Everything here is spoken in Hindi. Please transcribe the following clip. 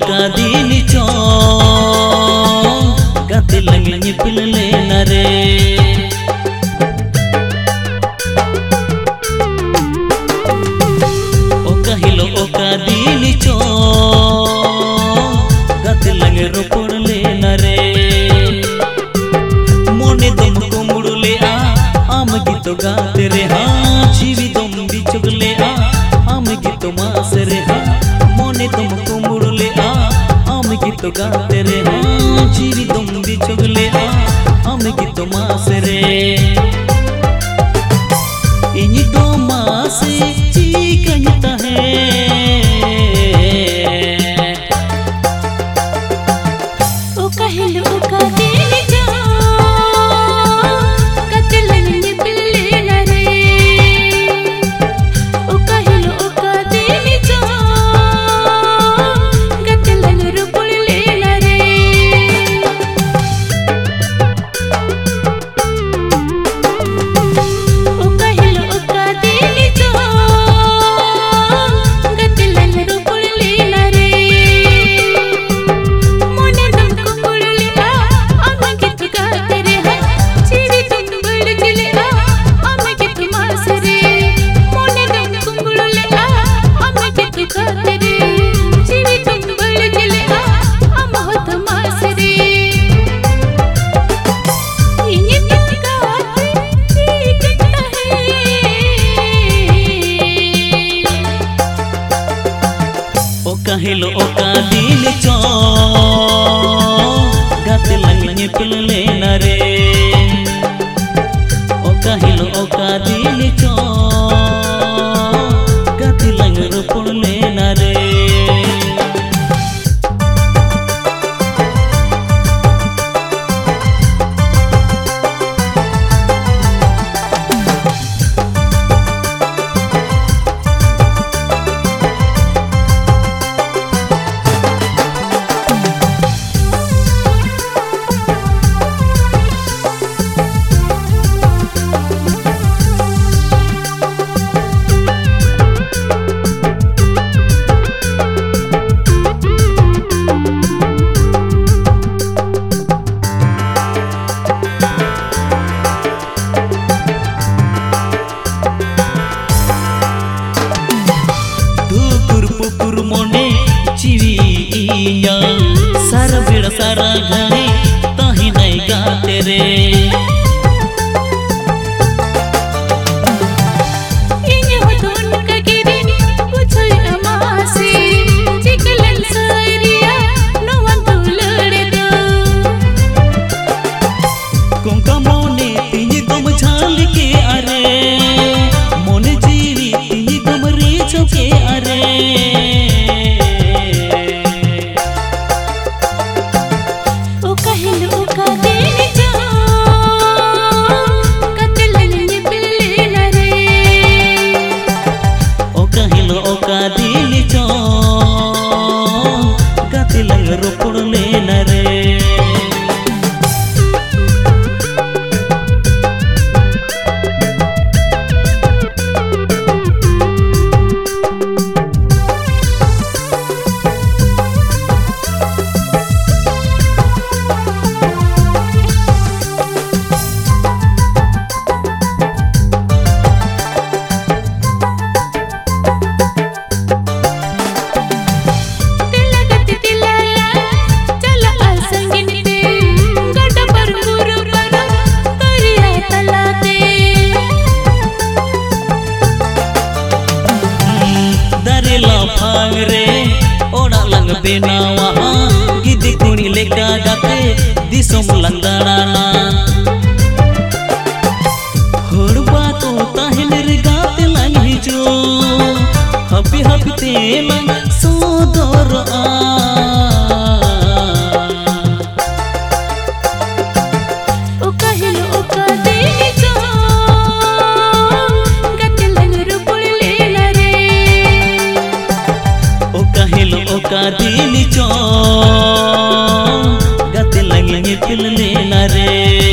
oka dini cho gati langi nyipil lena re oka hilo oka dini cho gati langi ropor lena re mone dum ko mudule a am gito gaate re ha जीवी दम बिचुगले आ आम गीत मास रे हा मोने तुमको मुड़ले आ आम गीत गाते रे हा जीवी दम बिचुगले आ आम गीत मास रे इन्हीं दो मास चीकता है ओ कहल ओ का दिल जा कतलन निपले न रे ओ कहल ओ का दिल जा कतलन रुपले न रे ओ कहल ओ का दिल जा कतलन रुपले न रे मोने तुमको मुड़ले आ आम गीत गाते रे हा जीवी तुम बड़गले आ आम गीत मास रे मोने तुमको मुड़ले आ आम गीत गाते रे जीवी तुम बड़गले आ आम होत मास रे इन्हीं तो गाते चीकता है ओका हिलो ओका दिल चो गाते लंगलंगे पिल लेना रे ओका हिलो ओका दिल चो गाते लंग रुपड़ लेना रे पुकुर मोने जीवी इया सारा बेड़ा सारा घने ताही नहीं गाते रे इन्हीं होतों का गिरी पूछो अमासी चिकलन सारिया नोवन तो लड़े दो कोंका मोने तिनी तुम झाल के अरे मोने जीवी तिनी तुम रेचो के अरे ओ कहल ओ का दिल जा कतलन निपले न रे ओका हिलो ओका दिल चो गाते लंग रुपड़ लेना रे तिलगत तिलाला चला संगिन ते गड पर गुरु पर तरिया तलाते दरेला फांग रे ओड़ा लंग बेनावा गिद्दी कुणी लेका गाते दिसोम लंगड़ाना होड़बा तो ताहिन रे गाते लंगी जो हपी हपी ते लंग सोदर आ ओ कहल ओ का दिल जा कतलन रुपले न रे ओका हिलो ओका दिल चो गाते लंगे पिल लेना रे